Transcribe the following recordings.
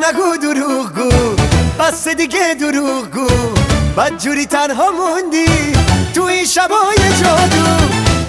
نگو دروغ گو، بس دیگه دروغ گو، بدجوری تنها موندی تو این شبای جادو.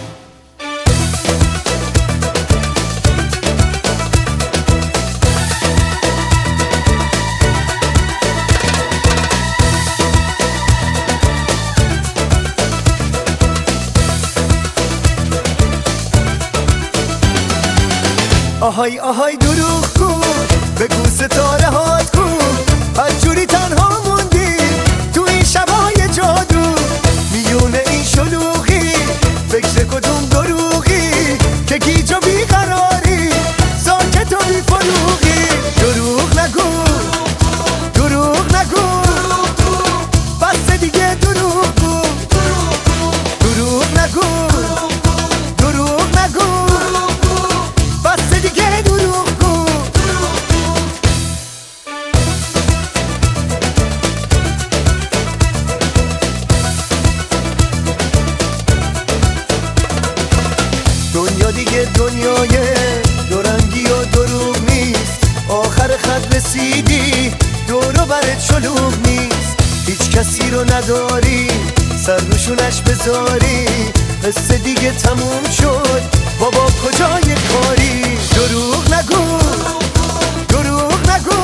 آهای آهای دروغ گو، بگو ستاره هات کو، بدجوری تنها موندی تو این شبای جادو. میونه این شلوغی فکر کدوم دروغی که گیج و بیقراری ساکت و بیفروغی. دروغ نگو دروغ نگو، بس دیگه دروغ گو. دروغ نگو دروغ نگو، بس دیگه دروغ گو. دنیا دیگه دنیای دورنگی و دروغ نیست، آخر خط رسیدی دورو برت شلوغ نیست. هیچ کسی رو نداری سر روشونش بذاری، قصه دیگه تموم شد بابا کجای کاری. دروغ نگو دروغ نگو،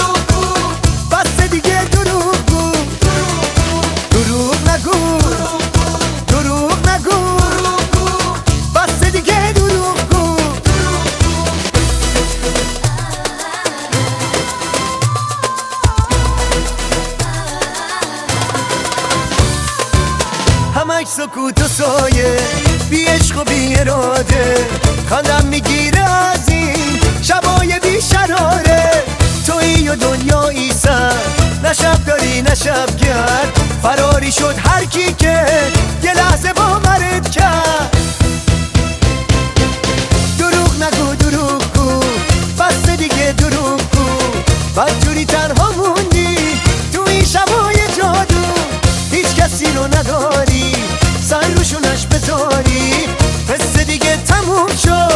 بس دیگه دروغ گو. دروغ نگو دروغ نگو، بس دیگه دروغ گو. همش سکوت و سایه، بی عشق و بی اراده، خندم میگیره از این شبای بی شراره. تویی و دنیایی سر، نه شب داری نه شب گرد، فراری شد هر کی که یه لحظه باورت کرد. دروغ نگو دروغ گو، بس دیگه دروغ گو، بدجوری تنها موندی تو این شبای جادو. هیچ کسی رو نداری سر روشونش بذاری، قصه دیگه تموم شد